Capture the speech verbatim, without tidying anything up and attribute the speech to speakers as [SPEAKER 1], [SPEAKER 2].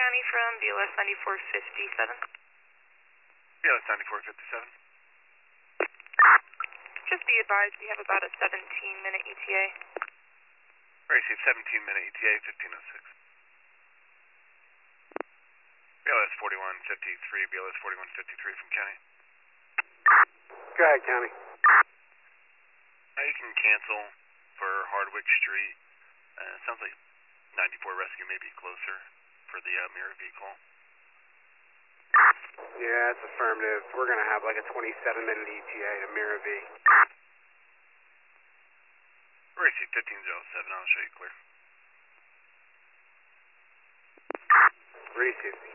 [SPEAKER 1] County from B L S ninety-four fifty-seven.
[SPEAKER 2] B L S ninety-four fifty-seven.
[SPEAKER 1] Just be advised, we have about a seventeen minute E T A.
[SPEAKER 2] Received seventeen minute E T A, fifteen oh six. B L S forty-one fifty-three, B L S forty-one fifty-three from County.
[SPEAKER 3] Go ahead, County.
[SPEAKER 2] Uh, you can cancel for Hardwick Street. Uh, sounds like ninety-four Rescue may be closer for the uh, mirror vehicle.
[SPEAKER 3] Yeah, it's affirmative. We're going to have like a twenty-seven minute E T A to Mirror V.
[SPEAKER 2] Received fifteen oh seven, I'll show you clear.
[SPEAKER 3] Received.